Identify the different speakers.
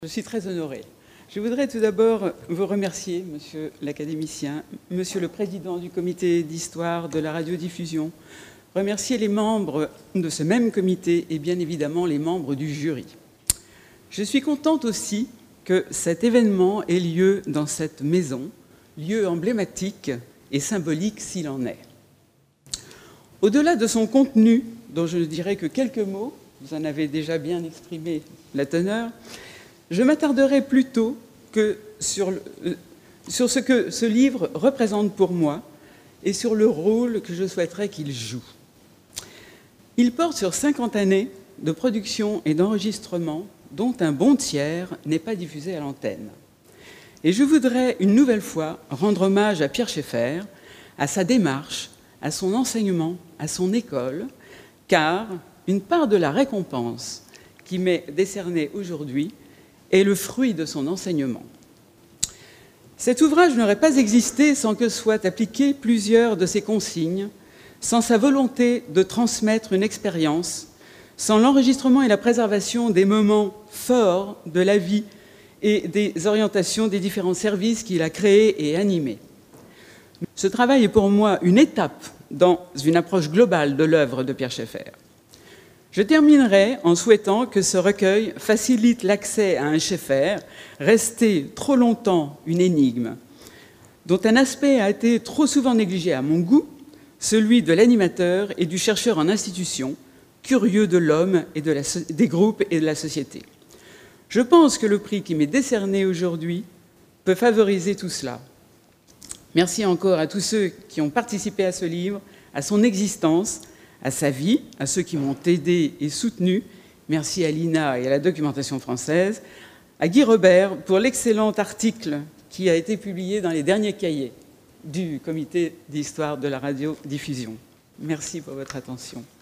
Speaker 1: Je suis très honorée. Je voudrais tout d'abord vous remercier, monsieur l'académicien, monsieur le président du comité d'histoire de la radiodiffusion, remercier les membres de ce même comité et bien évidemment les membres du jury. Je suis contente aussi que cet événement ait lieu dans cette maison, lieu emblématique et symbolique s'il en est. Au-delà de son contenu, dont je ne dirai que quelques mots, vous en avez déjà bien exprimé la teneur, je m'attarderai plutôt que sur ce que ce livre représente pour moi et sur le rôle que je souhaiterais qu'il joue. Il porte sur 50 années de production et d'enregistrement dont un bon tiers n'est pas diffusé à l'antenne. Et je voudrais une nouvelle fois rendre hommage à Pierre Schaeffer, à sa démarche, à son enseignement, à son école, car une part de la récompense qui m'est décernée aujourd'hui est le fruit de son enseignement. Cet ouvrage n'aurait pas existé sans que soient appliquées plusieurs de ses consignes, sans sa volonté de transmettre une expérience, sans l'enregistrement et la préservation des moments forts de la vie et des orientations des différents services qu'il a créés et animés. Ce travail est pour moi une étape dans une approche globale de l'œuvre de Pierre Schaeffer. Je terminerai en souhaitant que ce recueil facilite l'accès à un Schaeffer resté trop longtemps une énigme, dont un aspect a été trop souvent négligé à mon goût, celui de l'animateur et du chercheur en institution, curieux de l'homme et des groupes et de la société. Je pense que le prix qui m'est décerné aujourd'hui peut favoriser tout cela. Merci encore à tous ceux qui ont participé à ce livre, à son existence, à sa vie, à ceux qui m'ont aidé et soutenu. Merci à l'INA et à la documentation française, à Guy Robert pour l'excellent article qui a été publié dans les derniers cahiers du comité d'histoire de la radiodiffusion. Merci pour votre attention.